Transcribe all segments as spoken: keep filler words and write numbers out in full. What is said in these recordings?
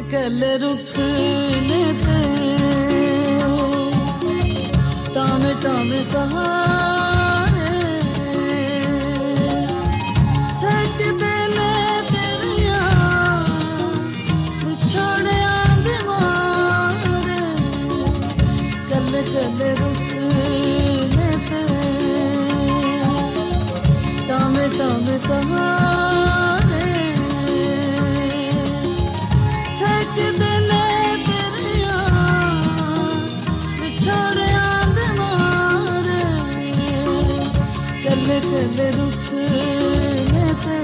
कल रुख ने ते तामे तामे सहारे सजदे ने तेरिया बिछोड़िया दे मारे कल कल रुख ने ते तामे तामे सहारे सजदे ने तेरिया बिछोड़िया दे मारे कल कल रुख ने ते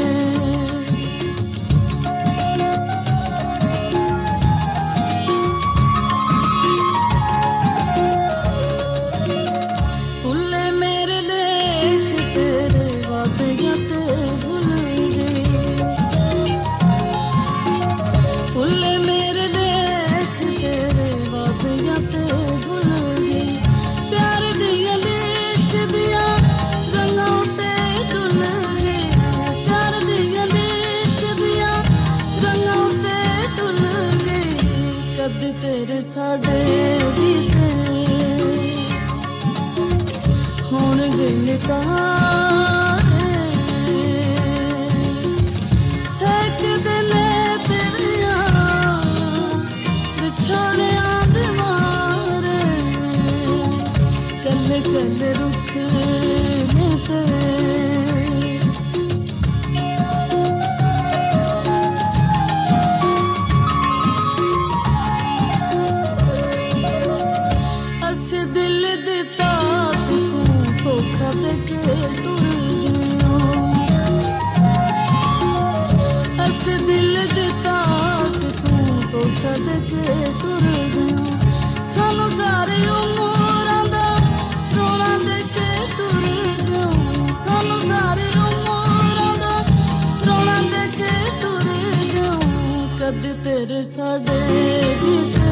फुल्ले मेरे लेख तेरे वादियां ते भुल गई फुल्ले मेरे लेख तेरे वादियां ते भुल गई प्यार दिया इश्क दिया रंगों ते डुल गई प्यार दिया इश्क दिया रंगों ते डुल गई कद तेरे साडे बीते होण गए तारे सजदे ने तेरिया बिछोड़िया दे मारे कल कल रुख ने ते अस दिल दिता सी तू धोखा देके टुर गया अस दिल दिता सी तू धोखा देके टुर गया सानू सारी उमरां दा रोना देके टुर गया सानू सारी उमरां दा रोना देके टुर गया कद तेरे साडे बीते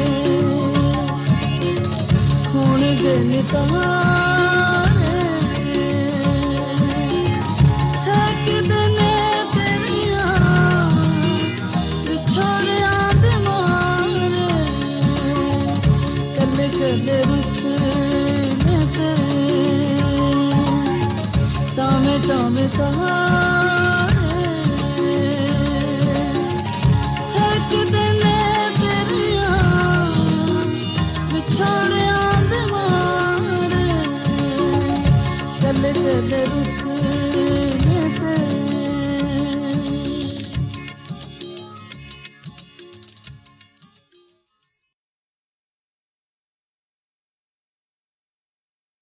होण गए तारे सजदे ने तेरिया बिछोड़िया दे मारे कल कल रुख ने ते तामे तामे सहारे सजदे ने तेरिया बिछोड़िया दे मारे कल कल रुख ने ते